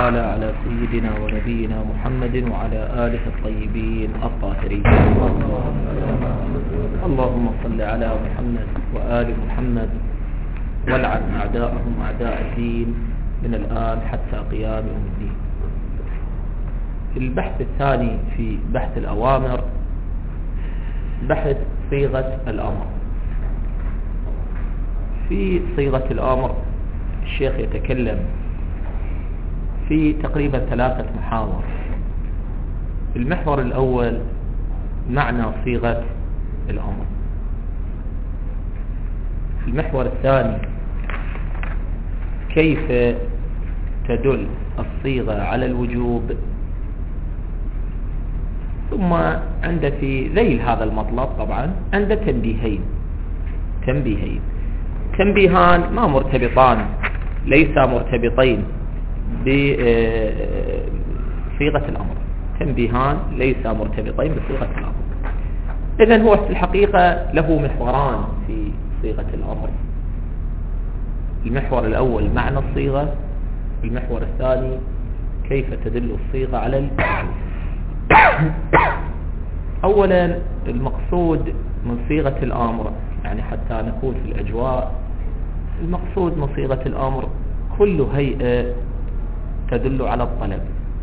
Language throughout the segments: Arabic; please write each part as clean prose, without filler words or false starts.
تعالى على سيدنا ونبينا محمد وعلى آله الطيبين الطاهرين. اللهم صل على محمد وآل محمد والعن أعداءهم أعداء الدين من الآن حتى قيام يوم الدين. البحث الثاني في بحث الأوامر بحث صيغة الأمر. في صيغة الأمر الشيخ يتكلم في تقريبا 3 محاور. المحور الأول معنى صيغة الأمر. المحور الثاني كيف تدل الصيغة على الوجوب. ثم عند في ذيل هذا المطلب طبعا عند تنبيهان ما مرتبطان، ليس مرتبطين بصيغة الأمر. تنبيهان ليس مرتبطين بصيغة الأمر. إذن هو في الحقيقة له محوران في صيغة الأمر. المحور الأول معنى الصيغة، المحور الثاني كيف تدل الصيغة على الوجوب. أولا المقصود من صيغة الأمر، يعني حتى نكون في الأجواء، المقصود من صيغة الأمر كل هيئة تدل على الطلب،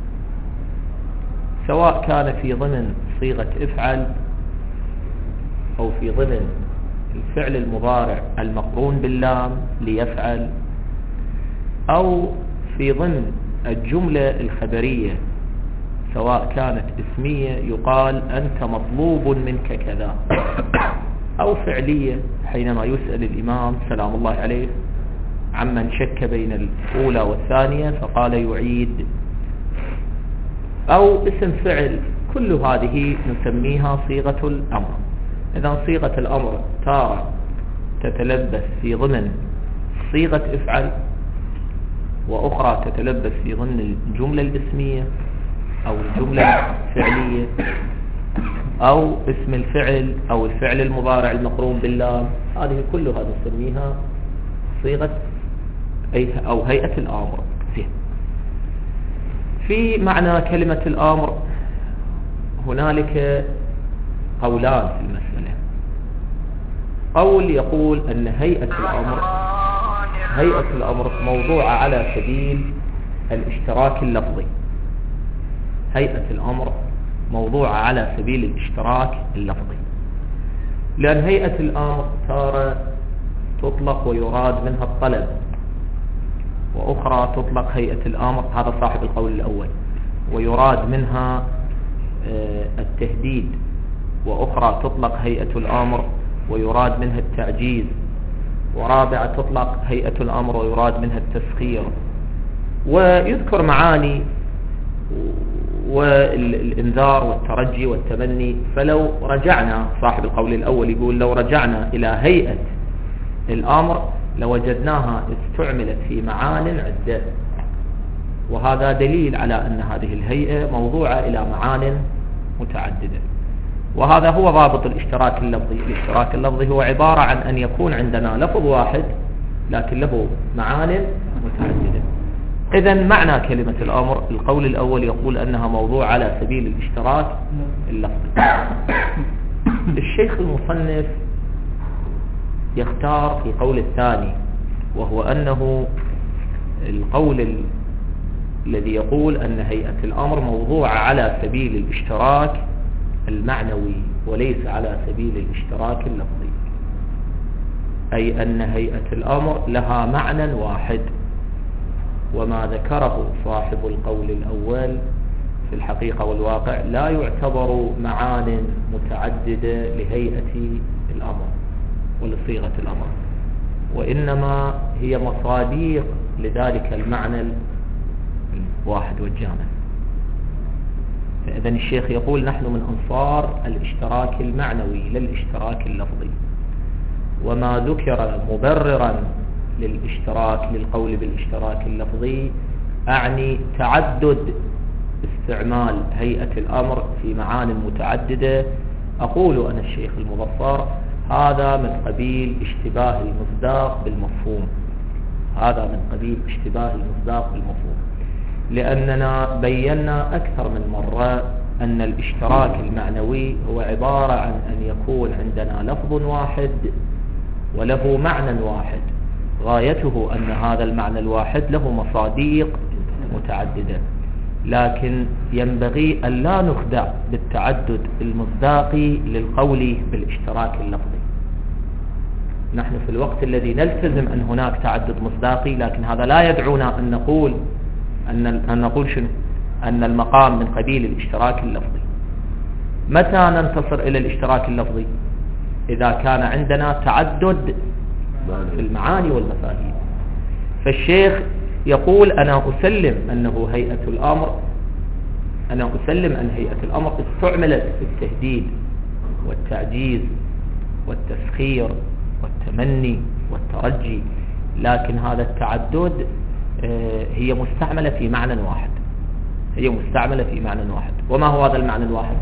سواء كان في ضمن صيغة افعل أو في ضمن الفعل المضارع المقرون باللام ليفعل، أو في ضمن الجملة الخبرية سواء كانت اسمية يقال أنت مطلوب منك كذا، أو فعلية حينما يسأل الإمام سلام الله عليه عمن شك بين الأولى والثانية فقال يعيد، أو اسم فعل. كل هذه نسميها صيغة الأمر. إذن صيغة الأمر تارة تتلبس في ضمن صيغة افعل، وأخرى تتلبس في ضمن الجملة الاسمية أو الجملة الفعلية أو اسم الفعل أو الفعل المضارع المقرون باللام. هذه كلها نسميها صيغة أو هيئة الأمر. في معنى كلمة الأمر هنالك قولان في المسألة. قول يقول أن هيئة الأمر موضوعة على سبيل الاشتراك اللفظي. هيئة الأمر موضوعة على سبيل الاشتراك اللفظي، لأن هيئة الأمر تارة تطلق ويراد منها الطلب، وأخرى تطلق هيئة الأمر، هذا صاحب القول الأول، ويراد منها التهديد، وأخرى تطلق هيئة الأمر ويراد منها التعجيز، ورابعة تطلق هيئة الأمر ويراد منها التسخير. ويذكر معاني والإنذار والترجي والتمني. فلو رجعنا، صاحب القول الأول يقول لو رجعنا إلى هيئة الأمر لوجدناها استعملت في معان عدة، وهذا دليل على أن هذه الهيئة موضوعة إلى معان متعددة. وهذا هو ضابط الاشتراك اللفظي. الاشتراك اللفظي هو عبارة عن أن يكون عندنا لفظ واحد لكن له معان متعددة. إذن معنى كلمة الأمر، القول الأول يقول أنها موضوع على سبيل الاشتراك اللفظي. الشيخ المصنف يختار في قول الثاني، وهو أنه القول الذي يقول أن هيئة الأمر موضوعة على سبيل الاشتراك المعنوي وليس على سبيل الاشتراك اللفظي، أي أن هيئة الأمر لها معنى واحد. وما ذكره صاحب القول الأول في الحقيقة والواقع لا يعتبر معان متعددة لهيئة الأمر ولصيغة الأمر، وإنما هي مصاديق لذلك المعنى الواحد والجامع. فإذن الشيخ يقول نحن من أنصار الاشتراك المعنوي لا الاشتراك اللفظي. وما ذكر مبررا للاشتراك للقول بالاشتراك اللفظي أعني تعدد استعمال هيئة الأمر في معان متعددة. أقول أنا الشيخ المظفر هذا من قبيل اشتباه المصداق بالمفهوم، هذا من قبيل اشتباه المصداق بالمفهوم. لأننا بينا أكثر من مرة أن الاشتراك المعنوي هو عبارة عن أن يكون عندنا لفظ واحد وله معنى واحد، غايته أن هذا المعنى الواحد له مصاديق متعددة، لكن ينبغي أن لا نخدع بالتعدد المصداقي للقول بالاشتراك اللفظي. نحن في الوقت الذي نلتزم أن هناك تعدد مصداقي، لكن هذا لا يدعونا أن نقول شنو؟ أن المقام من قبيل الاشتراك اللفظي. متى ننتصر إلى الاشتراك اللفظي؟ إذا كان عندنا تعدد في المعاني والمفاهيم. فالشيخ يقول أنا أسلم أنه هيئة الأمر، أنا أسلم أن هيئة الأمر استعملت في التهديد والتعجيز والتسخير والتمني والترجي، لكن هذا التعدد هي مستعملة في معنى واحد، هي مستعملة في معنى واحد. وما هو هذا المعنى الواحد؟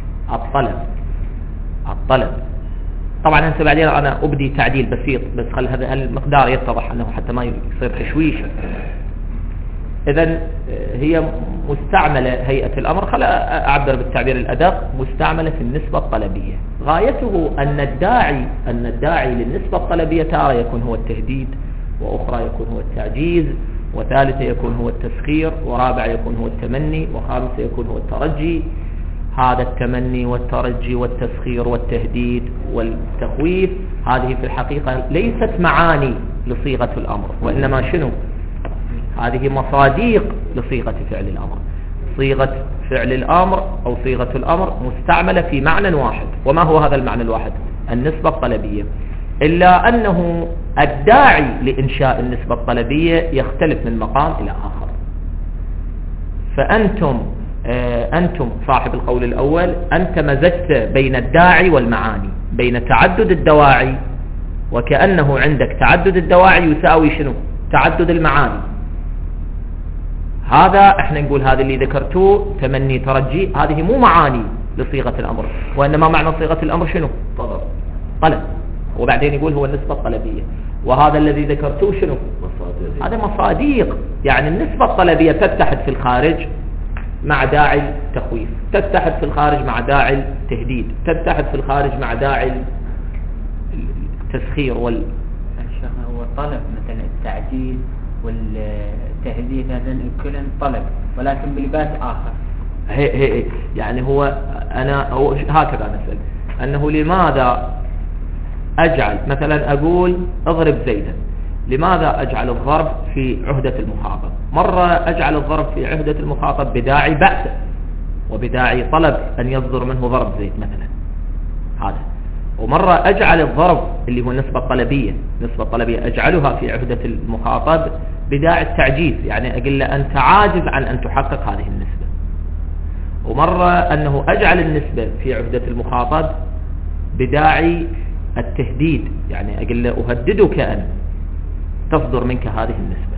الطلب. طبعا هسه بعدين أنا أبدي تعديل بسيط، بس خل هذا المقدار يتضح أنه حتى ما يصير تشويش. إذن هي مستعملة هيئة الأمر، خل أعبر بالتعبير الأدق، مستعملة في النسبة الطلبية. غايته أن الداعي للنسبة الطلبية تارة يكون هو التهديد، وأخرى يكون هو التعجيز، وثالثة يكون هو التسخير، ورابعة يكون هو التمني، وخامسة يكون هو الترجي. هذا التمني والترجي والتسخير والتهديد والتخويف هذه في الحقيقة ليست معاني لصيغة الأمر، وإنما شنو؟ هذه مصاديق لصيغة فعل الأمر. صيغة فعل الأمر أو صيغة الأمر مستعملة في معنى واحد. وما هو هذا المعنى الواحد؟ النسبة الطلبية. إلا أنه الداعي لإنشاء النسبة الطلبية يختلف من مقام إلى آخر. فأنتم صاحب القول الأول، أنت مزجت بين الداعي والمعاني، بين تعدد الدواعي، وكأنه عندك تعدد الدواعي يساوي شنو؟ تعدد المعاني. هذا احنا نقول هذا اللي ذكرتوه تمني ترجي، هذه مو معاني لصيغة الأمر، وإنما معنى صيغة الأمر شنو؟ طلب. وبعدين يقول هو النسبة الطلبية. وهذا الذي ذكرتوه شنو؟ هذا مصاديق. يعني النسبة الطلبية تتحد في الخارج مع داعي التخويف، تتحد في الخارج مع داعي التهديد، تتحد في الخارج مع داعي التسخير هو طلب مثلا التعجيز والتهديد، هذا كلهم طلب ولكن بلباس آخر. هي يعني هو هكذا نسأل أنه لماذا أجعل مثلا أقول اضرب زيدا، لماذا أجعل الضرب في عهدة المخاطب؟ مرة أجعل الضرب في عهدة المخاطب بداعي بأس وبداعي طلب أن يصدر منه ضرب زيد مثلا، هذا. ومرة أجعل الضرب اللي هو النسبة الطلبية، نسبة الطلبية أجعلها في عهدة المخاطب بداعي التعجيز، يعني أقول له أنت عاجز عن أن تحقق هذه النسبة. ومرة أنه أجعل النسبة في عهدة المخاطب بداعي التهديد، يعني أقول له أهددك أن تصدر منك هذه النسبة.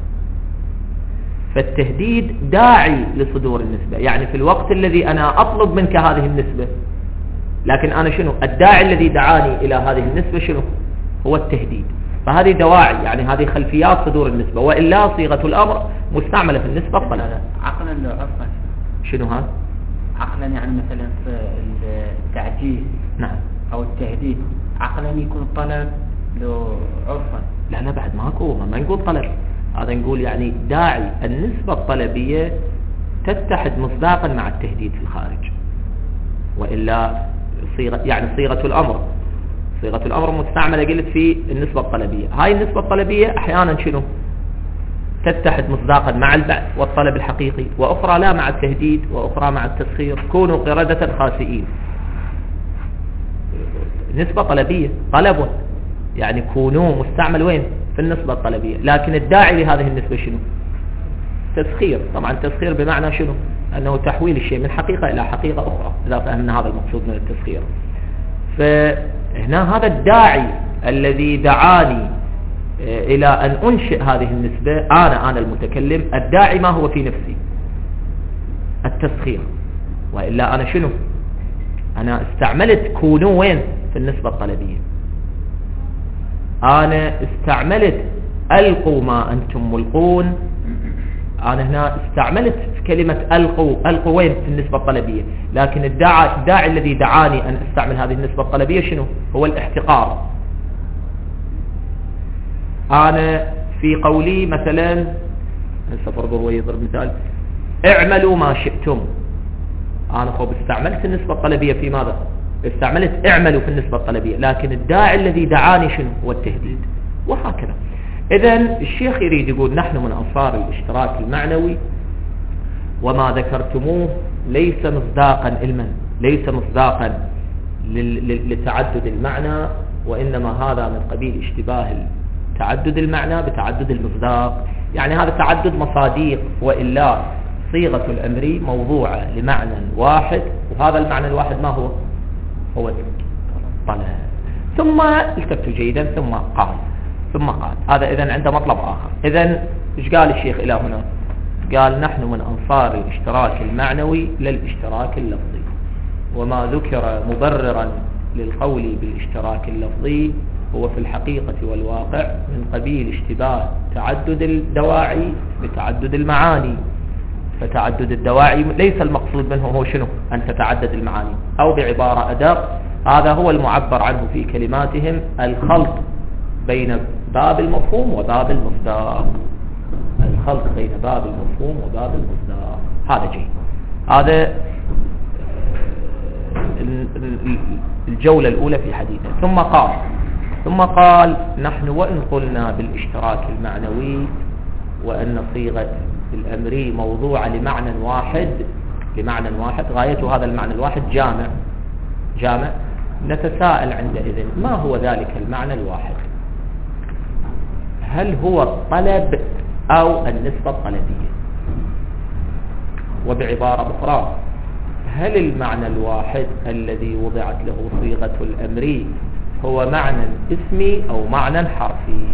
فالتهديد داعي لصدور النسبة، يعني في الوقت الذي أنا أطلب منك هذه النسبة، لكن أنا شنو؟ الداعي الذي دعاني إلى هذه النسبة شنو؟ هو التهديد. فهذه دواعي، يعني هذه خلفيات صدور النسبة، وإلا صيغة الأمر مستعملة في النسبة الطلبية. عقلا لو عرفا شنو هذا؟ عقلا يعني مثلا في التعجيز نعم أو التهديد، عقلا يكون طلب لو عرفا. لا بعد ماكو، ما نقول طلب، هذا نقول يعني داعي النسبة الطلبية تتحد مصداقا مع التهديد في الخارج، وإلا صيغة الأمر مستعملة قلت في النسبة الطلبية. هاي النسبة الطلبية أحيانا شنو؟ تتحد مصداقا مع البعث والطلب الحقيقي، وأخرى لا مع التهديد، وأخرى مع التسخير. كونوا قردة خاسئين، نسبة طلبية، طلب، يعني كونوا مستعمل وين؟ في النسبة الطلبية. لكن الداعي لهذه النسبة شنو؟ تسخير. طبعا التسخير بمعنى شنو؟ أنه تحويل الشيء من حقيقة إلى حقيقة أخرى، إذا فهمنا هذا المقصود من التسخير. فهنا هذا الداعي الذي دعاني إلى أن أنشئ هذه النسبة، أنا المتكلم، الداعي ما هو في نفسي؟ التسخير. وإلا أنا شنو؟ أنا استعملت كونوا وين؟ في النسبة الطلبية. أنا استعملت ألقوا ما أنتم ملقون، أنا هنا استعملت كلمة ألقوا وين في النسبة الطلبية، لكن الداعي الذي دعاني أن استعمل هذه النسبة الطلبية شنو؟ هو الاحتقار. أنا في قولي مثلا سفر ويضرب مثال اعملوا ما شئتم، أنا استعملت النسبة الطلبية في ماذا؟ استعملت اعملوا في النسبة الطلبية، لكن الداعي الذي دعاني شنو؟ هو التهديد. وهكذا. إذن الشيخ يريد يقول نحن من أنصار الاشتراك المعنوي، وما ذكرتموه ليس مصداقا علما، ليس مصداقا لتعدد المعنى، وإنما هذا من قبيل اشتباه تعدد المعنى بتعدد المصداق. يعني هذا تعدد مصاديق، وإلا صيغة الأمر موضوعة لمعنى واحد، وهذا المعنى الواحد ما هو؟ هو طلب. ثم التفتوا جيدا ثم قال هذا إذن عنده مطلب آخر. إذن إيش قال الشيخ إلى هنا؟ قال نحن من أنصار الاشتراك المعنوي للاشتراك اللفظي، وما ذكر مبررا للقول بالاشتراك اللفظي هو في الحقيقة والواقع من قبيل اشتباه تعدد الدواعي بتعدد المعاني. فتعدد الدواعي ليس المقصود منه هو شنو؟ أن تتعدد المعاني، أو بعبارة أدق هذا هو المعبر عنه في كلماتهم الخلط بين باب المفهوم وباب المصداق. الخلط بين باب المفهوم وباب المصداق هذا جيد. هذا الجولة الأولى في حديثه. ثم قال نحن وإن قلنا بالاشتراك المعنوي وأن صيغة الأمر موضوعة لمعنى واحد غايته هذا المعنى الواحد جامع، نتساءل عندئذ ما هو ذلك المعنى الواحد؟ هل هو الطلب أو النسبة الطلبية؟ وبعبارة أخرى هل المعنى الواحد الذي وضعت له صيغة الأمر هو معنى اسمي أو معنى حرفي؟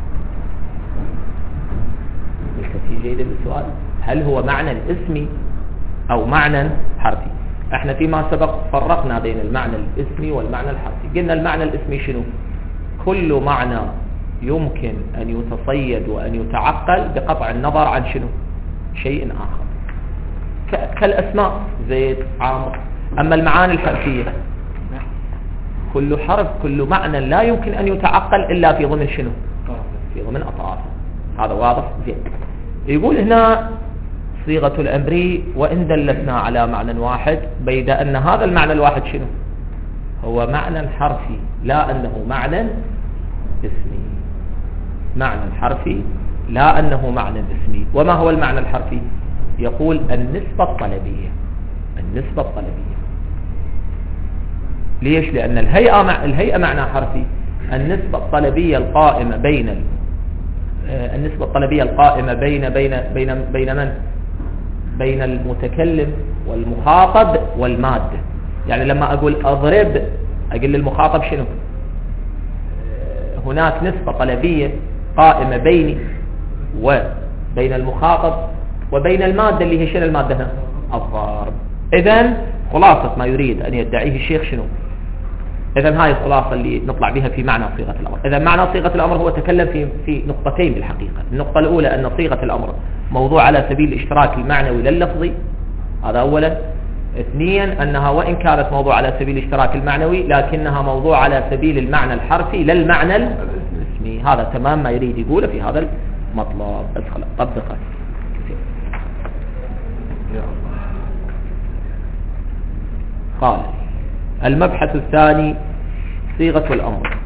الكثير جيدا بالسؤال، هل هو معنى اسمي أو معنى حرفي؟ احنا فيما سبق فرقنا بين المعنى الاسمي والمعنى الحرفي. قلنا المعنى الاسمي شنو؟ كل معنى يمكن أن يتصيد وأن يتعقل بقطع النظر عن شنو؟ شيء آخر كالأسماء زيد عامر. أما المعاني الحرفية كل حرف كل معنى لا يمكن أن يتعقل إلا في ضمن شنو؟ في ضمن أطرافه. هذا واضح زين. يقول هنا صيغة الأمر وإن دلتنا على معنى واحد، بيد أن هذا المعنى الواحد شنو؟ هو معنى حرفي لا أنه معنى اسمي. معنى حرفي لا أنه معنى اسمي. وما هو المعنى الحرفي؟ يقول النسبة الطلبية. النسبة الطلبية ليش؟ لأن الهيئة معنى حرفي. النسبة الطلبية القائمة بين النسبة الطلبية القائمة بين من؟ بين المتكلم والمخاطب والمادة. يعني لما أقول أضرب أقول للمخاطب شنو؟ هناك نسبة طلبية قائمة بيني وبين المخاطب وبين المادة اللي هي شنو المادة هنا؟ الضرب. إذن خلاصة ما يريد أن يدعيه الشيخ شنو؟ إذن هاي الخلاصة اللي نطلع بها في معنى صيغة الأمر. إذن معنى صيغة الأمر هو تكلم في نقطتين بالحقيقة. النقطة الأولى أن صيغة الأمر موضوع على سبيل الاشتراك المعنوي لللفظي، هذا أولا. اثنيا أنها وإن كانت موضوع على سبيل الاشتراك المعنوي لكنها موضوع على سبيل المعنى الحرفي للمعنى الاسمي. هذا تمام ما يريد يقوله في هذا المطلب. بس خلاص طبقه. قال المبحث الثاني صيغة الأمر.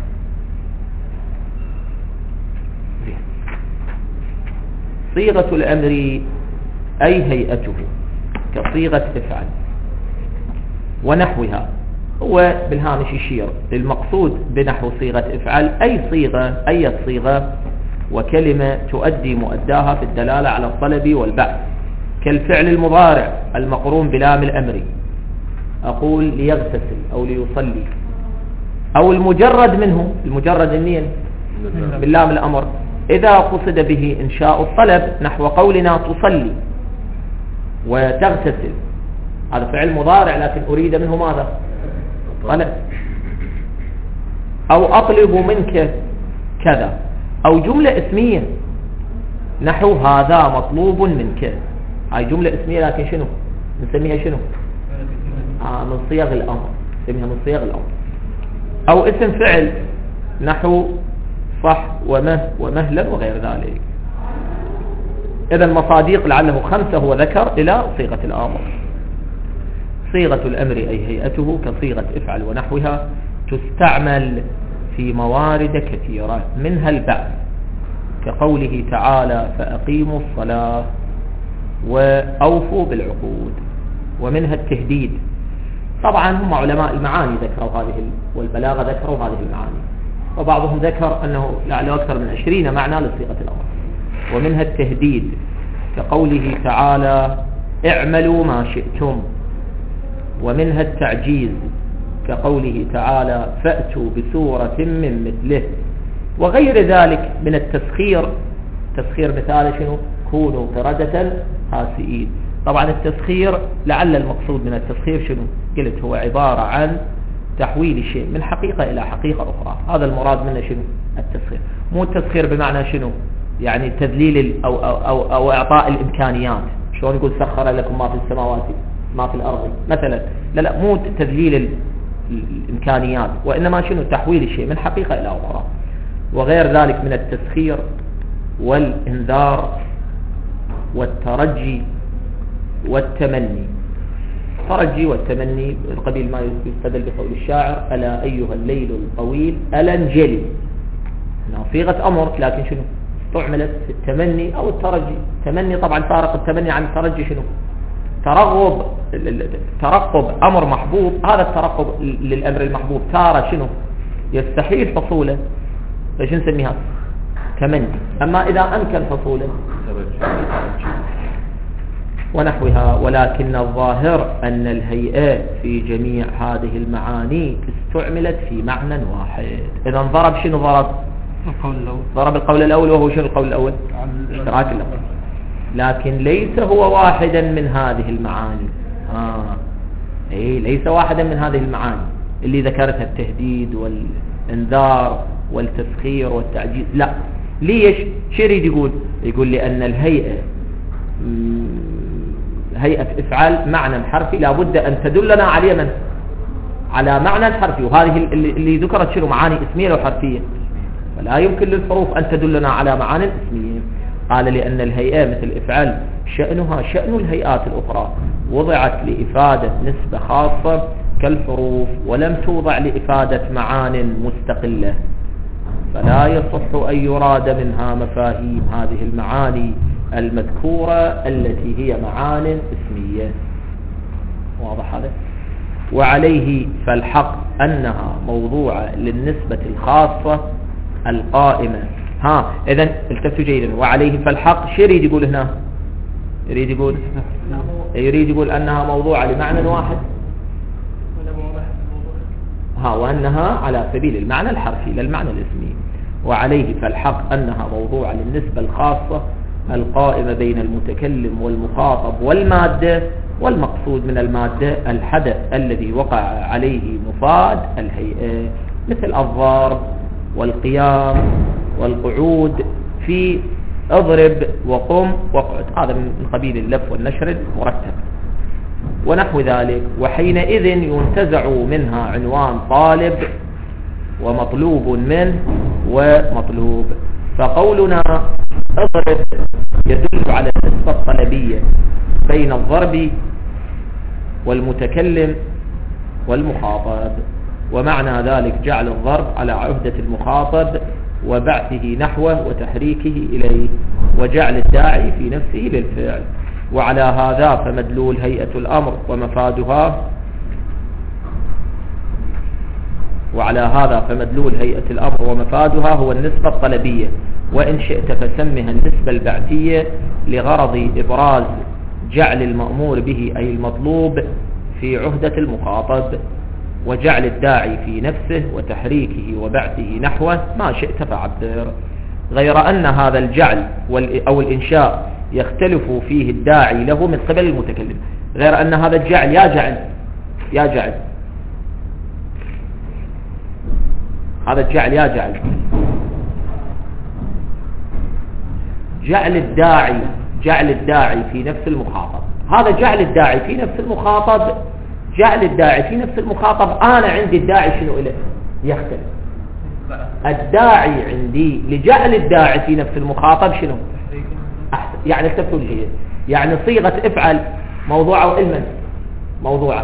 صيغة الأمر أي هيئته كصيغة افعل ونحوها. هو بالهامش يشير للمقصود بنحو صيغة افعل أي صيغة وكلمة تؤدي مؤداها في الدلالة على الطلب والبعث، كالفعل المضارع المقرون بلام الأمر، أقول ليغتسل أو ليصلي، أو المجرد منه، المجرد منين؟ باللام الأمر، إذا قصد به إنشاء الطلب نحو قولنا تصلي وتغتسل، هذا فعل مضارع لكن أريد منه ماذا؟ طلب. أو أطلب منك كذا، أو جملة اسمية نحو هذا مطلوب منك. هاي جملة اسمية لكن شنو نسميها شنو من صيغ الأمر، نسميها من صيغ الأمر. أو اسم فعل نحو صح ومهلا وغير ذلك. إذا المصاديق لعله 5 هو ذكر إلى صيغة الأمر. صيغة الأمر أي هيئته كصيغة افعل ونحوها تستعمل في موارد كثيرة، منها البعث كقوله تعالى فأقيموا الصلاة وأوفوا بالعقود، ومنها التهديد. طبعا هم علماء المعاني ذكروا هذه والبلاغة ذكروا هذه المعاني، وبعضهم ذكر أنه لعله أكثر من 20 معنى لصيغة الأمر. ومنها التهديد كقوله تعالى اعملوا ما شئتم. ومنها التعجيز كقوله تعالى فأتوا بسورة من مثله، وغير ذلك من التسخير. تسخير مثال شنو كونوا قردة خاسئين. طبعا التسخير لعل المقصود من التسخير شنو قلت هو عبارة عن تحويل الشيء من حقيقة إلى حقيقة أخرى، هذا المراد منه شنو التسخير. مو التسخير بمعنى شنو يعني تذليل أو إعطاء الإمكانيات، شلون يقول سخر لكم ما في السماوات ما في الأرض مثلا، لا مو تذليل الإمكانيات، وإنما شنو تحويل الشيء من حقيقة إلى أخرى. وغير ذلك من التسخير والإنذار والترجي والتمني. الترجي والتمني القبيل ما يستدل بقول الشاعر ألا أيها الليل الطويل ألا انجلي، صيغة أمر لكن شنو استعملت في التمني أو الترجي. التمني طبعا فارق التمني عن الترجي شنو ترقب أمر محبوب. هذا الترقب للأمر المحبوب تارة شنو يستحيل حصوله فش نسميها تمني، أما إذا أمكن حصوله ونحوها. ولكن الظاهر أن الهيئات في جميع هذه المعاني استعملت في معنى واحد. إذا ضرب شنو ضرب القول الأول، وهو شنو القول الأول اشتراك الأول، لكن ليس هو واحدا من هذه المعاني. ليس واحدا من هذه المعاني اللي ذكرتها التهديد والإنذار والتسخير والتعجيز، لا. ليش؟ شو يريد يقول لأن الهيئة هيئة افعال معنى حرفي لابد أن تدلنا على معنى حرفي، وهذه اللي ذكرت شنو معاني اسمية لو حرفية، فلا يمكن للحروف أن تدلنا على معاني اسمية. قال لأن الهيئة مثل افعال شأنها شأن الهيئات الأخرى، وضعت لإفادة نسبة خاصة كالحروف، ولم توضع لإفادة معان مستقلة، فلا يصح أن يراد منها مفاهيم هذه المعاني المذكورة التي هي معان اسمية. واضح هذا؟ وعليه فالحق أنها موضوعة للنسبة الخاصة القائمة. إذن التفتوا جيدا. وعليه فالحق شو يريد يقول هنا؟ يريد يقول أنها موضوعة لمعنى واحد، وأنها على سبيل المعنى الحرفي للمعنى الاسمي. وعليه فالحق أنها موضوعة للنسبة الخاصة القائمة بين المتكلم والمخاطب والمادة، والمقصود من المادة الحدث الذي وقع عليه مفاد الهيئة، مثل الضرب والقيام والقعود في اضرب وقم واقعد، هذا من قبيل اللف والنشر المرتب ونحو ذلك. وحينئذ ينتزع منها عنوان طالب ومطلوب منه ومطلوب. فقولنا اضرب يدل على النسبة الطلبية بين الضرب والمتكلم والمخاطب، ومعنى ذلك جعل الضرب على عهدة المخاطب وبعثه نحوه وتحريكه إليه، وجعل الداعي في نفسه للفعل. وعلى هذا فمدلول هيئة الأمر ومفادها هو النسبة الطلبية، وإن شئت فسمها النسبة البعثية لغرض إبراز جعل المأمور به أي المطلوب في عهدة المخاطب، وجعل الداعي في نفسه وتحريكه وبعثه نحوه، ما شئت فعبر. غير أن هذا الجعل أو الإنشاء يختلف فيه الداعي له من قبل المتكلم. غير أن هذا الجعل يا جعل هذا الجعل يا جعل جعل الداعي في نفس المخاطب. هذا جعل الداعي في نفس المخاطب. جعل الداعي في نفس المخاطب، أنا عندي الداعي شنو إليه؟ يختلف. الداعي عندي لجعل الداعي في نفس المخاطب شنو؟ أحسن. يعني اكتبتوا الجيد. يعني صيغة افعل موضوعة وإلمن موضوعة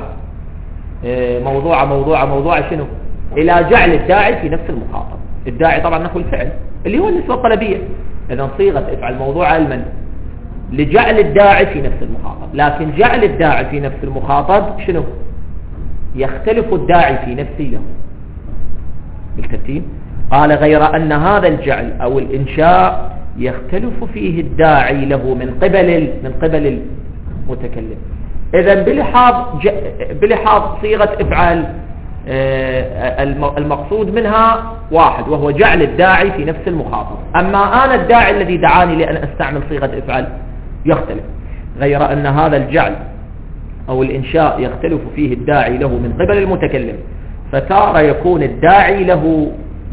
موضوعة شنو؟ إلى جعل الداعي في نفس المخاطب. الداعي طبعا نحو الفعل اللي هو النسبة الطلبية. إذن صيغة افعل موضوعة إلمن لجعل الداعي في نفس المخاطب. لكن جعل الداعي في نفس المخاطب شنو؟ يختلف الداعي في نفسه له بالترتيب. قال غير أن هذا الجعل أو الإنشاء يختلف فيه الداعي له من قبل المتكلم. إذن بلحاظ صيغة افعال المقصود منها واحد، وهو جعل الداعي في نفس المخاطب. أما أنا الداعي الذي دعاني لأن أستعمل صيغة افعال يختلف. غير أن هذا الجعل أو الإنشاء يختلف فيه الداعي له من قبل المتكلم، فتارة يكون الداعي له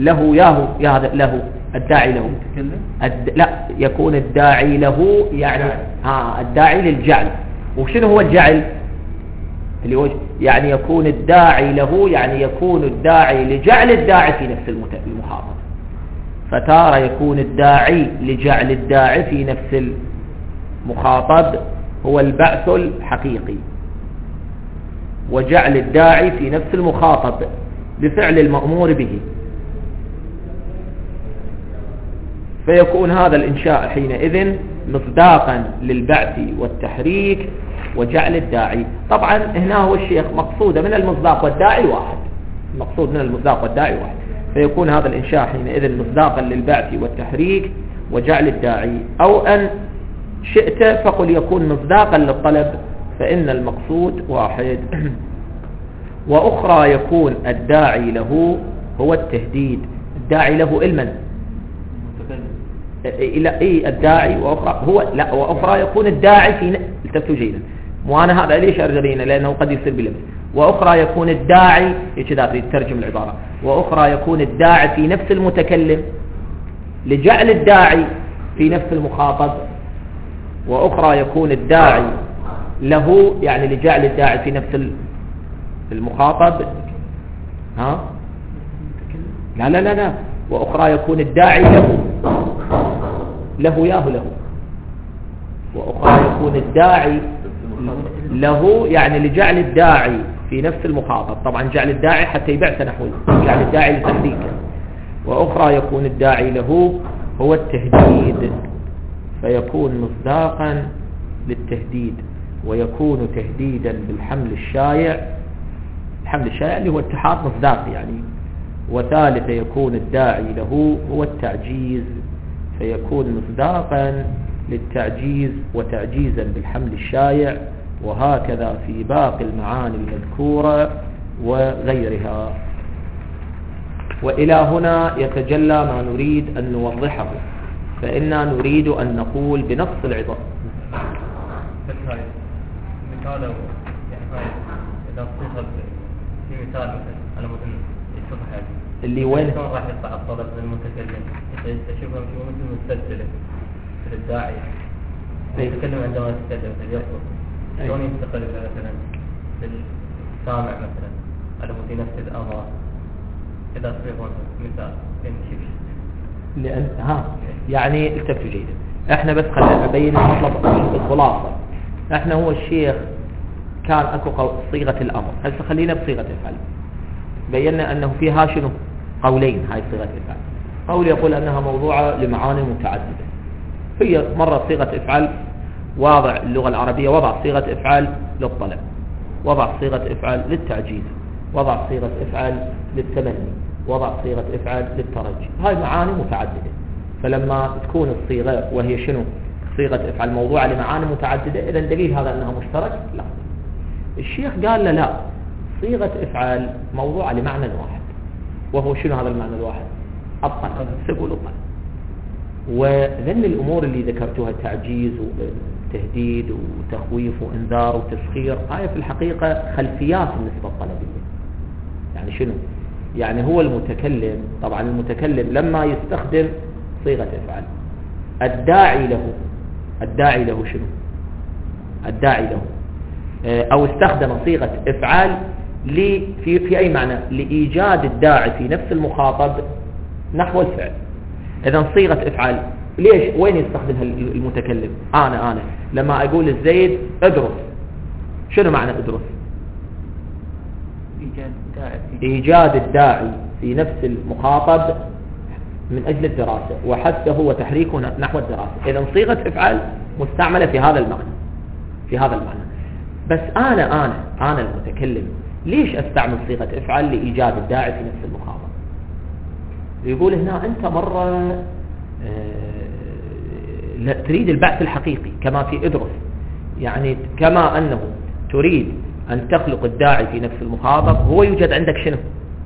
الداعي له لا يكون الداعي له يعني الداعي للجعل. وشنو هو الجعل اللي هو يعني يكون الداعي له، يعني يكون الداعي لجعل الداعي في نفس المخاطب. فتارة يكون الداعي لجعل الداعي في نفس المخاطب هو البعث الحقيقي، وجعل الداعي في نفس المخاطب بفعل المأمور به. فيكون هذا الإنشاء حينئذ مصداقا للبعث والتحريك وجعل الداعي. طبعا هنا هو الشيخ مقصود من المصداق والداعي واحد، مقصود من المصداق والداعي واحد. فيكون هذا الإنشاء حينئذ مصداقا للبعث والتحريك وجعل الداعي. أو أن شئت فقل يكون مصداقا للطلب، فإن المقصود واحد. وأخرى يكون الداعي له هو التهديد. الداعي له علما إلى الداعي، وأخرى يكون الداعي في التفتوا جيدا. وأنا هذا ليش أرجلينا لأنه قد يصير بلبس. وأخرى يكون الداعي يترجم العبارة. وأخرى يكون الداعي في نفس المتكلم لجعل الداعي في نفس المخاطب. وأخرى يكون الداعي له يعني لجعل الداعي في نفس المخاطب. لا وأخرى يكون الداعي له وأخرى يكون الداعي له يعني لجعل الداعي في نفس المخاطب. طبعا جعل الداعي حتى يبعث نحوه، جعل الداعي لتحريكه. وأخرى يكون الداعي له هو التهديد، فيكون مصداقا للتهديد ويكون تهديدا بالحمل الشائع. الحمل الشائع اللي هو اتحاد مصداق يعني. وثالث يكون الداعي له هو التعجيز، فيكون مصداقا للتعجيز وتعجيزا بالحمل الشائع. وهكذا في باقي المعاني المذكورة وغيرها. وإلى هنا يتجلى ما نريد أن نوضحه، فإنا نريد أن نقول بنص العظام. مثال إذا صيغت في مثال مثلا على مدن الصفحة هذه اللي وين راح يطلع الطلب للمتكلم تشوفها مثل مستسلة للداعي. المتكلم عندما يتكلم يطلب شلون ينتقل مثلا للسامع مثلا على مدن نفس الأمر إذا صيغوا مثال لأن يعني التفتوا جيدا. احنا بس خلينا نبين المطلب الخلاصة. احنا هو الشيخ كان اكو صيغة الامر، هسه خلينا بصيغة افعل. بينا انه فيها شنو قولين. هاي صيغة افعل قول يقول انها موضوعة لمعاني متعددة. هي مرة صيغة افعل واضع اللغة العربية وضع صيغة افعل للطلب، وضع صيغة افعل للتعجيز، وضع صيغة افعل للتمني، وضع صيغة افعل للترجي. هاي معاني متعددة. فلما تكون الصيغة وهي شنو صيغة افعل موضوعة لمعاني متعددة، إذا دليل هذا أنها مشترك؟ لا. الشيخ قال لا صيغة افعل موضوعة لمعنى واحد، وهو شنو هذا المعنى الواحد؟ الطلب. سيقول الطلب. وذن الأمور اللي ذكرتها تعجيز وتهديد وتخويف وإنذار وتسخير، هاي في الحقيقة خلفيات النسبة الطلبية. يعني شنو؟ يعني هو المتكلم، طبعا المتكلم لما يستخدم صيغة افعل الداعي له شنو؟ الداعي له أو استخدم صيغة افعال في أي معنى؟ لإيجاد الداعي في نفس المخاطب نحو الفعل. إذن صيغة افعال ليش؟ وين يستخدمها المتكلم؟ أنا لما أقول الزيد ادرس، شنو معنى ادرس؟ إيجاد الداعي في نفس المخاطب من أجل الدراسة وحثه وتحريكه نحو الدراسة. إذن صيغة افعال مستعملة في هذا المعنى. بس أنا المتكلم ليش أستعمل صيغة افعال لإيجاد الداعي في نفس المخاطب؟ يقول هنا أنت مرة تريد البعث الحقيقي كما في ادرس، يعني كما أنه تريد أن تخلق الداعي في نفس المخاطب، هو يوجد عندك شنو؟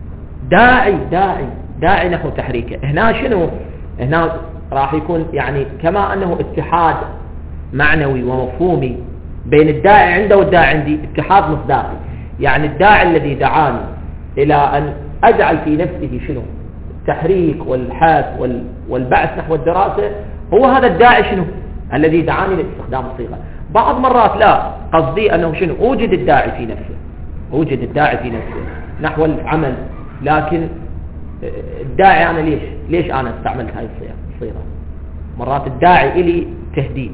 داعي نحو تحريكه. هنا شنو؟ هنا راح يكون يعني كما أنه اتحاد معنوي ومفهومي بين الداعي عنده والداعي عندي، اتحاد مصداقي. يعني الداعي الذي دعاني إلى أن أجعل في نفسه شنو؟ التحريك والحث والبعث نحو الدراسة، هو هذا الداعي شنو؟ الذي دعاني لاستخدام الصيغة. بعض مرات لا، قصدي أنه شنو؟ أوجد الداعي في نفسه نحو العمل، لكن الداعي أنا ليش أنا استعملت هاي الصيغة؟ مرات الداعي إلي تهديد،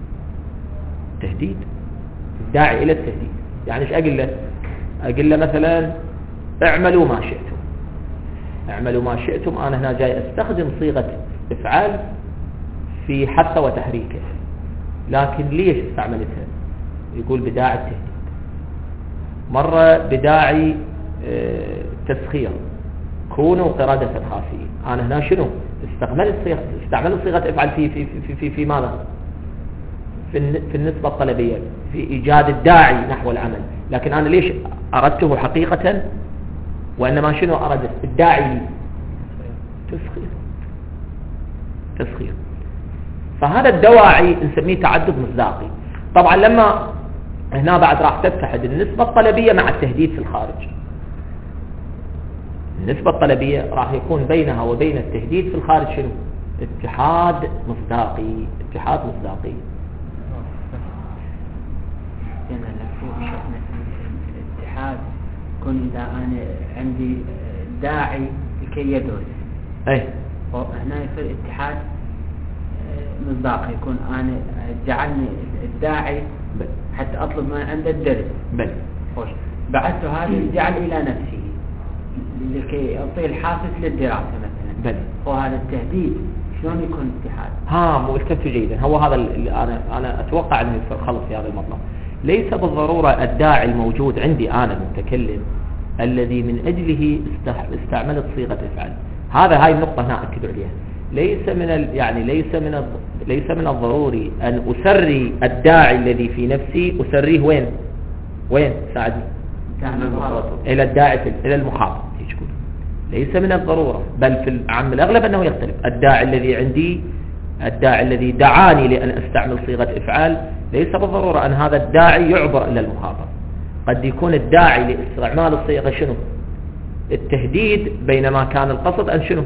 الداعي إلى التهديد. يعني إيش أقول له مثلا اعملوا ما شئتم، أنا هنا جاي أستخدم صيغة افعال في حث وتحريكه، لكن ليش استعملتها؟ يقول بداعي التهديد، مرة بداعي تسخير، كونوا قردة خاسئين. أنا هنا شنو؟ استعملت صيغة افعال في ماذا؟ في النسبة الطلبية، في إيجاد الداعي نحو العمل، لكن أنا ليش أردته حقيقة؟ وإنما شنو أردت؟ الداعي تسخير. فهذا الدواعي نسميه تعدد مصداقي. طبعا لما هنا بعد راح تتحد النسبة الطلبية مع التهديد في الخارج. النسبة الطلبية راح يكون بينها وبين التهديد في الخارج شنو؟ اتحاد مصداقي. الاتحاد يكون إذا أنا عندي داعي لكي يدرس، وهنا يصير اتحاد مصداقي، يكون أنا جعلني الداعي حتى أطلب من عنده الدرس. بعثت هذا الجعل إلى نفسه لكي يعطي الحافز للدراسة مثلا. وهذا التهديد شلون يكون اتحاد؟ ملتفت جيدا. هو هذا اللي أنا أتوقع أنه يخلص في هذا المطلب. ليس بالضرورة الداعي الموجود عندي أنا المتكلم الذي من أجله استعملت صيغة افعال. هاي النقطة هنا أكد عليها. ليس من الضروري أن أسري الداعي الذي في نفسي، أسريه وين ساعدني؟ إلى الداعي إلى المخاطب. ليس من الضرورة، بل في العام الأغلب أنه يختلف. الداعي الذي عندي، الداعي الذي دعاني لأن أستعمل صيغة افعال، ليس بالضرورة أن هذا الداعي يعبر إلى المخاطب. قد يكون الداعي لاستعمال الصيغة شنو؟ التهديد، بينما كان القصد أن شنو؟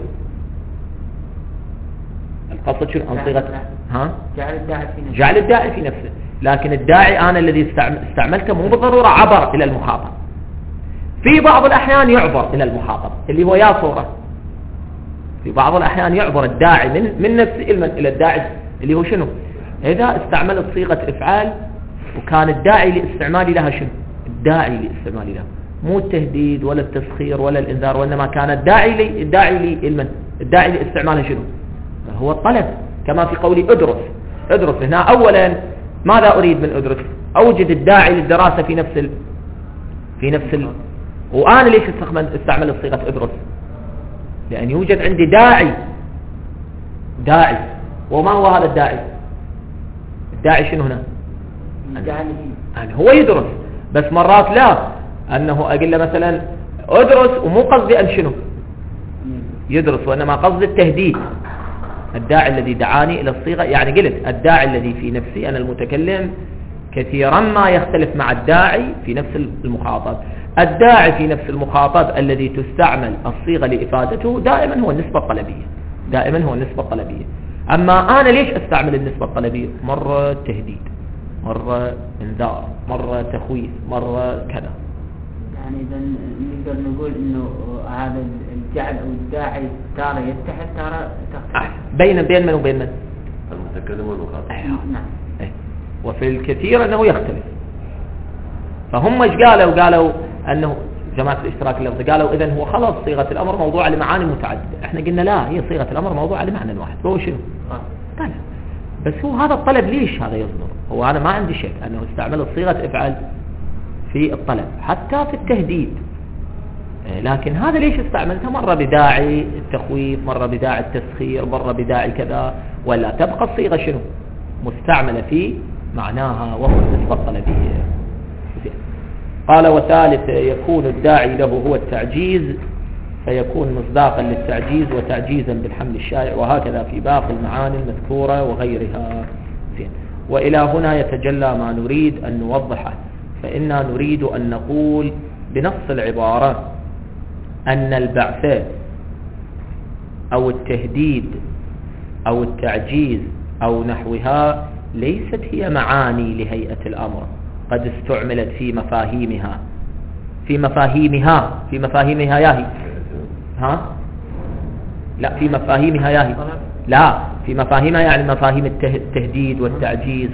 القصد شنو؟ أن صيغة جعل الداعي في نفسه. لكن الداعي أنا الذي استعملته مو بالضرورة عبر إلى المخاطب. في بعض الأحيان يعبر إلى المخاطب، اللي هو يا صورة. في بعض الأحيان يعبر الداعي من نفسه إلى الداعي اللي هو شنو؟ إذا استعملت صيغة افعال وكان الداعي لاستعمالي لها شنو؟ الداعي لاستعمالي لها، مو التهديد ولا التسخير ولا الإنذار، وإنما كان الداعي لاستعمالها شنو؟ هو الطلب، كما في قولي ادرس. هنا أولا ماذا أريد من ادرس؟ أوجد الداعي للدراسة في نفس وأنا ليش استعمل صيغة ادرس؟ لأن يوجد عندي داعي. وما هو هذا الداعي؟ الداعي شنو هنا؟ أن هو يدرس. بس مرات لا، أنه أقول له مثلا ادرس، ومو قصدي أن شنو يدرس، وإنما قصدي التهديد. الداعي الذي دعاني إلى الصيغة، يعني قلت الداعي الذي في نفسي أنا المتكلم كثيرا ما يختلف مع الداعي في نفس المخاطب. الداعي في نفس المخاطب الذي تستعمل الصيغة لإفادته دائما هو النسبة الطلبية. أما أنا ليش أستعمل النسبة الطلبية؟ مرة تهديد، مرة انذار، مرة تخويف، مرة كذا. يعني إذا نقدر نقول إنه هذا الجعل أو الداعي تارة يتحد تارة تختلف. بين من وبين من؟ المتكلم والمخاطب. نعم. وفي الكثير أنه يختلف. فهم ايش قالوا أنه جماعة الاشتراك اللفظي قالوا إذن هو خلاص صيغة الأمر موضوع لمعاني متعددة. احنا قلنا لا، هي صيغة الأمر موضوع لمعنى واحد، هو شنو؟ طلب. بس هو هذا الطلب ليش هذا يصدر؟ هو أنا ما عندي شك أنه استعمل صيغة افعل في الطلب حتى في التهديد، لكن هذا ليش استعملتها؟ مرة بداعي التخويف، مرة بداعي التسخير، مرة بداعي كذا، ولا تبقى الصيغة شنو؟ مستعملة في معناها وهو النسبة الطلبية. قال وثالث يكون الداعي له هو التعجيز، فيكون مصداقا للتعجيز وتعجيزا بالحمل الشائع، وهكذا في باقي المعاني المذكورة وغيرها. وإلى هنا يتجلى ما نريد أن نوضحه، فإنا نريد أن نقول بنص العبارة أن البعث أو التهديد أو التعجيز أو نحوها ليست هي معاني لهيئة الأمر قد استعملت في مفاهيمها ياهي لا في مفاهيمها ياهي لا في مفاهيمها، يعني مفاهيم التهديد والتعجيز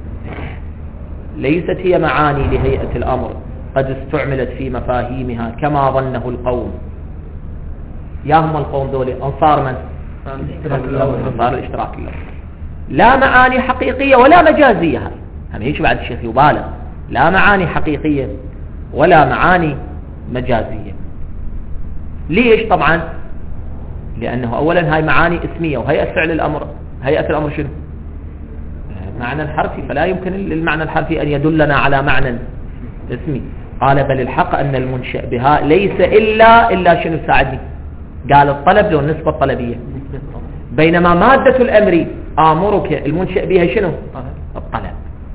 ليست هي معاني لهيئة الأمر قد استعملت في مفاهيمها كما ظنه القوم. ياهم القوم دول أنصار من؟ أنصار الاشتراك اللفظي. لا معاني حقيقية ولا مجازية، هم هيش بعد الشيخ يبالغ، لا معاني حقيقية ولا معاني مجازية. ليش؟ طبعا لأنه أولا هاي معاني اسمية، وهيئة فعل الأمر، هيئة الأمر شنو؟ معنى الحرفي، فلا يمكن للمعنى الحرفي أن يدلنا على معنى اسمي. قال بل الحق أن المنشأ بها ليس إلا شنو ساعدني؟ قال الطلب له النسبة الطلبية، بينما مادة الأمر آمرك المنشأ بها شنو؟ الطلب.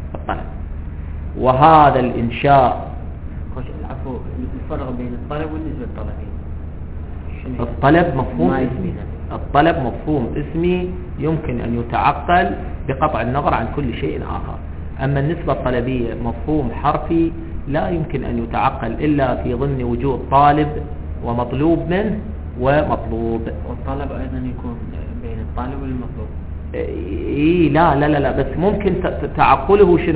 وهذا الإنشاء العفو الفرق بين الطلب والنسبة الطلبية. الطلب مفهوم اسمي، الطلب مفهوم اسمي يمكن أن يتعقل بقطع النظر عن كل شيء آخر. أما النسبة الطلبية مفهوم حرفي لا يمكن أن يتعقل إلا في ضمن وجود طالب ومطلوب منه ومطلوب. والطلب أيضا يكون بين الطالب والمطلوب. لا بس ممكن تعقله شنو؟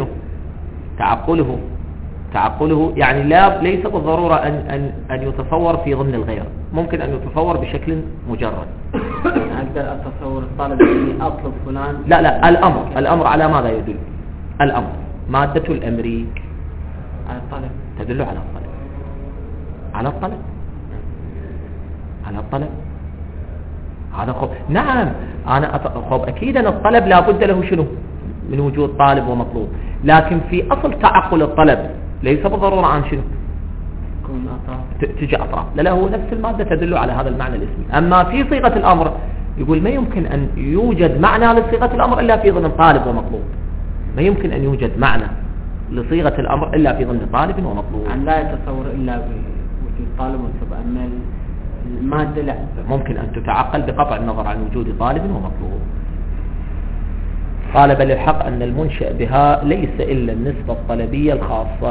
تعقله يعني ليس بالضرورة أن يتصور في ضمن الغير، ممكن أن يتصور بشكل مجرد. أقدر أتصور الطالب أني أطلب فلان. لا الأمر على ماذا يدل؟ الأمر مادة الأمر على الطلب، تدل على الطلب هذا خب. نعم أنا خب أكيد أن الطلب لا بد له شنو؟ من وجود طالب ومطلوب، لكن في أصل تعقل الطلب ليس بالضرورة عن شنو؟ تجي أطراف. لا هو نفس المادة تدل على هذا المعنى الاسمي. أما في صيغة الأمر يقول ما يمكن أن يوجد معنى لصيغة الأمر إلا في ضمن طالب ومطلوب، ما يمكن أن يوجد معنى لصيغة الأمر إلا في ضمن طالب ومطلوب. لا يتصور إلا بوجود طالب ومطلوب، أما المادة لا، ممكن أن تتعقل بقطع النظر عن وجود طالب ومطلوب. قال بل الحق أن المنشأ بها ليس إلا النسبة الطلبية الخاصة،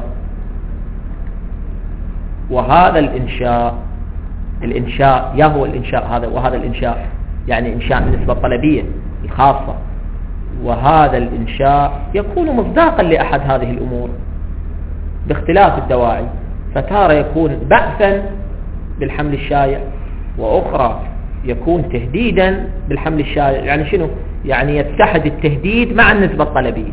وهذا الإنشاء يهو الإنشاء هذا، وهذا الإنشاء يعني إنشاء النسبة الطلبية الخاصة، وهذا الإنشاء يكون مصداقا لأحد هذه الأمور باختلاف الدواعي، فتارة يكون بعثا بالحمل الشائع، وأخرى يكون تهديدا بالحمل الشائع. يعني شنو؟ يعني يتحد التهديد مع النسبة الطلبية،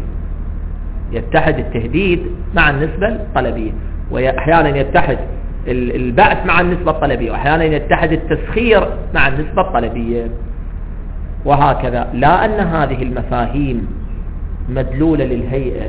وأحيانا يتحد البعث مع النسبة الطلبية، وأحيانا يتحد التسخير مع النسبة الطلبية، وهكذا. لا أن هذه المفاهيم مدلولة للهيئة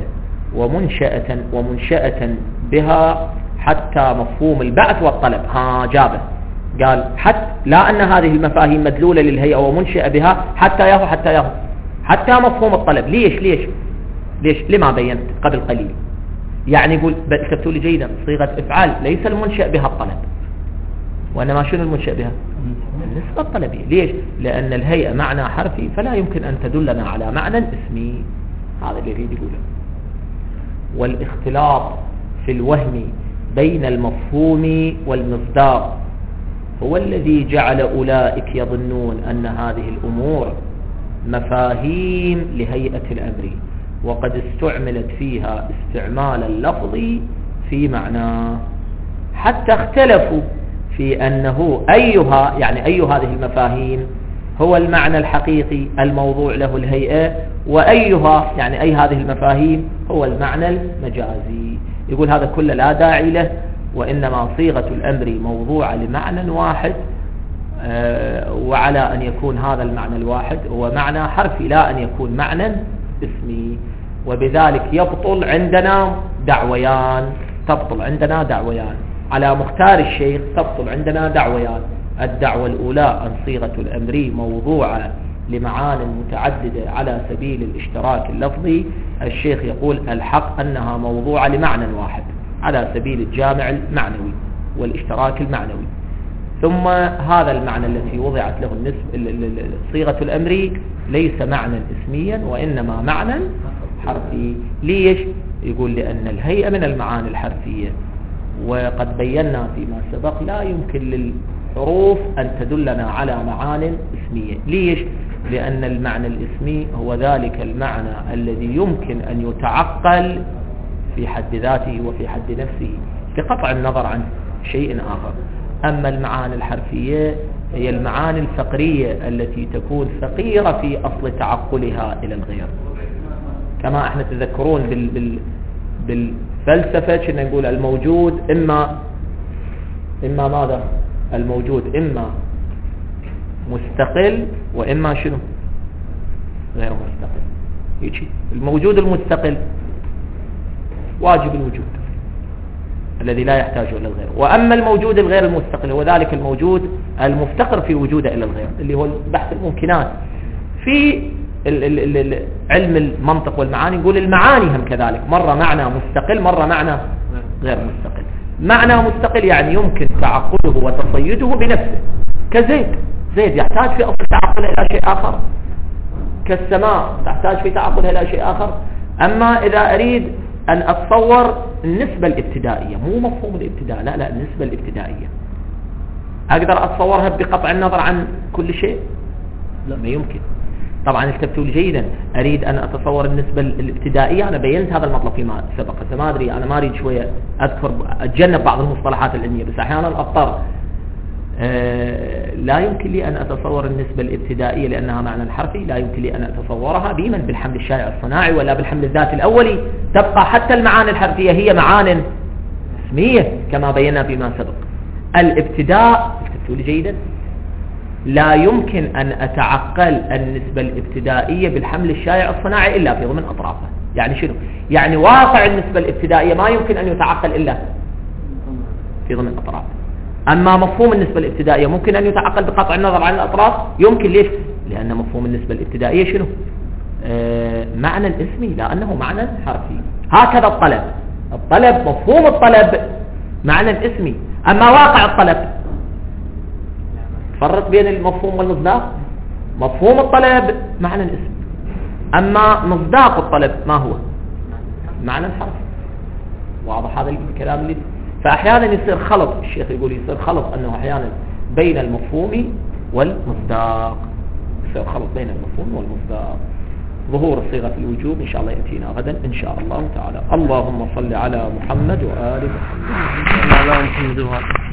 ومنشأة بها حتى مفهوم البعث والطلب. جابه قال لا أن هذه المفاهيم مدلولة للهيئة ومنشأة بها حتى مفهوم الطلب. ليش لما بينت قبل قليل؟ يعني يقول كتبتوا لي جيدا صيغة افعال ليس المنشأ بها الطلب، وإنما شنو المنشأ بها؟ النسبة الطلبية. ليش؟ لأن الهيئة معنى حرفي فلا يمكن أن تدلنا على معنى اسمي. هذا اللي يريد يقوله. والاختلاط في الوهم بين المفهوم والمصداق هو الذي جعل أولئك يظنون أن هذه الأمور مفاهيم لهيئة الأمر، وقد استعملت فيها استعمال اللفظ في معناه، حتى اختلفوا في أنه أيها، يعني أي هذه المفاهيم هو المعنى الحقيقي الموضوع له الهيئة، وأيها يعني أي هذه المفاهيم هو المعنى المجازي. يقول هذا كله لا داعي له، وإنما صيغة الأمر موضوعة لمعنى واحد، وعلى أن يكون هذا المعنى الواحد هو معنى حرفي لا أن يكون معنى اسمي. وبذلك يبطل عندنا دعويان، تبطل عندنا دعويان على مختار الشيخ، تبطل عندنا دعويان. الدعوة الأولى أن صيغة الأمر موضوعة لمعان متعددة على سبيل الاشتراك اللفظي. الشيخ يقول الحق أنها موضوعة لمعنى واحد على سبيل الجامع المعنوي والاشتراك المعنوي. ثم هذا المعنى الذي وضعت له صيغة الأمر ليس معنى اسميا وإنما معنى حرفي. ليش؟ يقول لأن الهيئة من المعاني الحرفية، وقد بينا فيما سبق لا يمكن للحروف أن تدلنا على معان اسمية. ليش؟ لأن المعنى الاسمي هو ذلك المعنى الذي يمكن أن يتعقل في حد ذاته وفي حد نفسه بقطع النظر عن شيء آخر. أما المعاني الحرفية هي المعاني الفقرية التي تكون فقيرة في أصل تعقلها إلى الغير. كما احنا تذكرون بالفلسفة كنا نقول الموجود إما ماذا؟ الموجود إما مستقل وإما شنو؟ غير مستقل. يجي الموجود المستقل واجب الوجود الذي لا يحتاج إلى الغير، وأما الموجود الغير المستقل هو ذلك الموجود المفتقر في وجوده إلى الغير، اللي هو بحث الممكنات. في علم المنطق والمعاني نقول المعاني هم كذلك، مرة معنى مستقل مرة معنى غير مستقل. معنى مستقل يعني يمكن تعقله وتصيده بنفسه، كزيد، زيد يحتاج في أصل تعقله إلى شيء آخر، كالسماء تحتاج في تعقلها إلى شيء آخر. أما إذا أريد أن أتصور النسبة الابتدائية، مو مفهوم الابتداء، لا النسبة الابتدائية، أقدر أتصورها بقطع النظر عن كل شيء؟ لا، ما يمكن. طبعا التفتوا جيدا، أريد أن أتصور النسبة الابتدائية، أنا بينت هذا المطلب فيما سبق، ما أدري، أنا ما أريد شوية أتجنب بعض المصطلحات العلمية، بس أحيانا أضطر. لا يمكن لي أن أتصور النسبة الابتدائية لأنها معنى حرفي، لا يمكن لي أن أتصورها بمن بالحمل الشائع الصناعي ولا بالحمل الذاتي الأولي. تبقى حتى المعاني الحرفية هي معان اسمية كما بينا فيما سبق. الابتداء، التفتوا جيدا، لا يمكن أن أتعقل النسبة الابتدائية بالحمل الشائع الصناعي إلا في ضمن أطرافه. يعني شنو؟ يعني واقع النسبة الابتدائية ما يمكن أن يتعقل إلا في ضمن أطرافه. أما مفهوم النسبة الابتدائية ممكن أن يتعقل بقطع النظر عن الأطراف، يمكن. ليش؟ لأن مفهوم النسبة الابتدائية شنو؟ معنى اسمي، لأنه معنى حرفي. هكذا الطلب مفهوم الطلب معنى اسمي. أما واقع الطلب، فرق بين المفهوم والمصداق. مفهوم الطلب معنى اسمي، أما مصداق الطلب ما هو؟ معنى حرفي. واضح هذا الكلام اللي فأحيانا يصير خلط، الشيخ يقول يصير خلط أنه أحيانا بين المفهوم والمصداق، يصير خلط بين المفهوم والمصداق. ظهور صيغة الوجوب إن شاء الله يأتينا غدا إن شاء الله تعالى. اللهم صل على محمد وآل محمد.